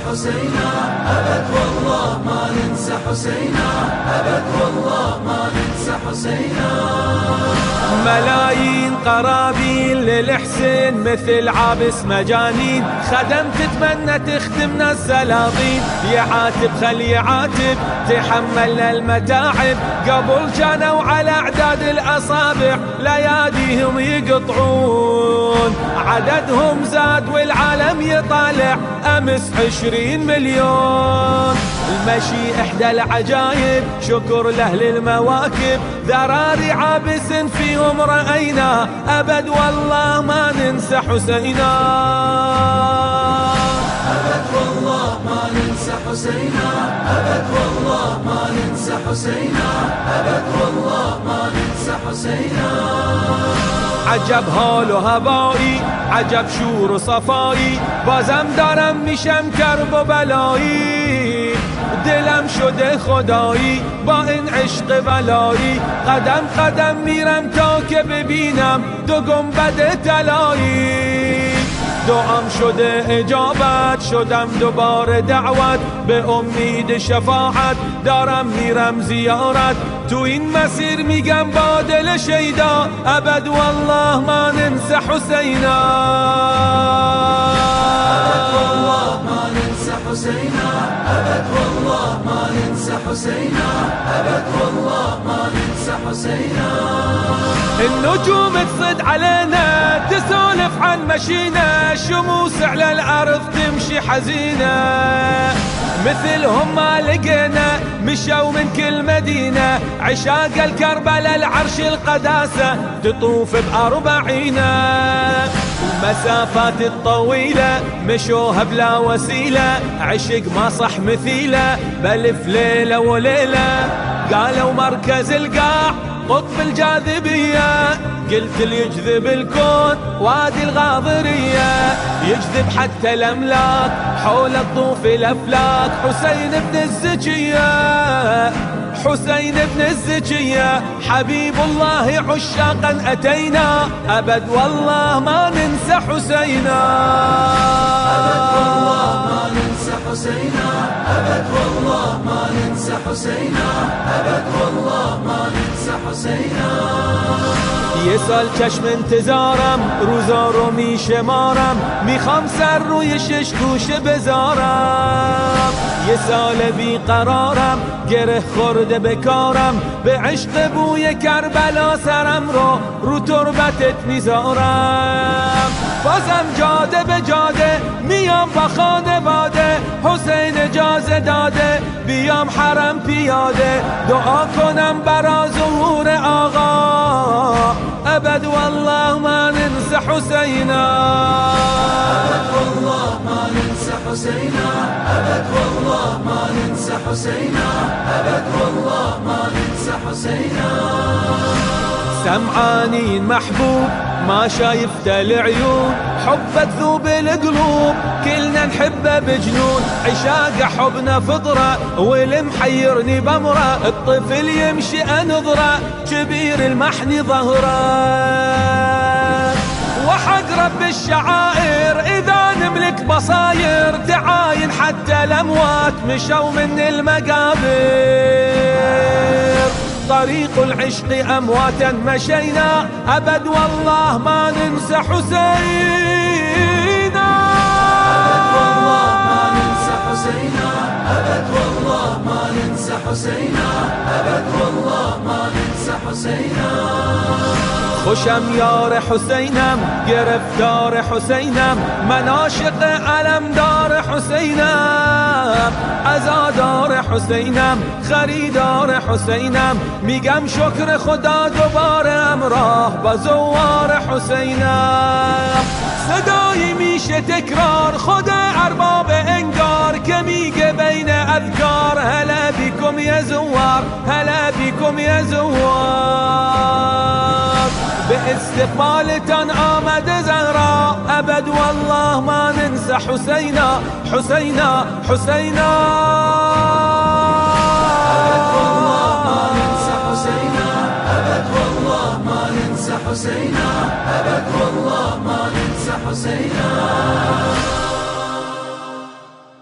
حسينا، أبد والله ما ننسى حسينا، أبد والله ما ننسى حسينا. ملايين قرابين للحسين مثل عابس مجانين، خدم تتمنى تخدمنا السلاطين، يعاتب خل يعاتب تحملنا المتاعب، قبل كانوا على اعداد الاصابع لياديهم يقطعون، عددهم زاد والعالم يطالع امس 20 مليون. المشي احدى العجايب شكر لاهل المواكب، ذراري عابس فيهم رأينا، أبد والله ما ننسى حسينا، أبد والله ما ننسى حسينا، أبد والله ما ننسى حسينا، أبد والله ما ننسى حسينا. عجب حال و هوایی، عجب شور و صفایی، بازم دارم میشم کرب و بلایی، دلم شده خدایی با این عشق ولایی، قدم قدم میرم تا که ببینم دو گنبد طلایی، دعام شده اجابت شدم دوباره دعوت، به امید شفاعت دارم میرم زیارت، تو این مسیر میگم با دل شیدا، ابد والله ما ننسى حسینا، ابد والله ما ننسى حسينا، أبد والله ما ننسى حسينا، أبد والله ما ننسى حسينا. النجوم تصد علينا تسولف عن مشينا، الشموس على الأرض تمشي حزينة، مثلهم ما لقينا مشوا من كل مدينة، عشاق الكربلاء العرش القداسة تطوف بأربعينا، المسافات الطويلة مشوها بلا وسيلة، عشق ما صح مثيلة بلف ليلة وليلة، قالوا مركز القاع قطب الجاذبية، قلت اللي يجذب الكون وادي الغاضرية، يجذب حتى الأملاك حول الطوف الأفلاك، حسين بن الزكية، حسين بن الزكية حبيب الله عشاقا أتينا، أبد والله ما ننسى حسينا، أبد والله ما ننسى حسينا، أبد والله ما ننسى حسينا، أبد والله ما ننسى حسينا. یه سال چشم انتظارم روزا رو میشمارم، میخوام سر روی شش گوشه بذارم، یه سال بیقرارم گره خورده بکارم، به عشق بوی کربلا سرم رو تربتت میذارم، بازم جاده به جاده میام با خانواده، حسین اجازه داده بیام حرم پیاده، دعا کنم برا ظهور آقا، ابد والله ما ننسى حسينا، أبد والله ما ننسى حسينا، أبد والله ما ننسى حسينا، أبد والله ما ننسى حسينا. سمعانين محبوب ما شايفته العيون، حبه تذوب القلوب كلنا نحبه بجنون، عشاق حبنا فطره والمحيرني بمره، الطفل يمشي انظره كبير المحني ظهره، وحق رب الشعائر إذا نملك بصاير تعاين حتى الأموات مشوا من المقابر، طريق العشق أمواتا مشينا، أبد والله ما ننسى حسينا، أبد والله ما ننسى حسينا، أبد والله ما ننسى حسينا، أبد والله ما ننسى حسينا. خوشم یار حسینم گرفتار حسینم، من عاشق علمدار حسینم، عزادار حسینم خریدار حسینم، میگم شکر خدا دوباره همراه با زوار حسینم، صدایی میشه تکرار خود ارباب انگار که میگه بین اذکار، هلا بیکم یا زوار، هلا بیکم یا زوار، به استقبالتان آمد زهرا، ابد والله ما ننسى حسينا، حسينا حسينا، ابد والله ما ننسى حسينا، ابد والله ما ننسى حسينا، ابد والله ما ننسى حسينا.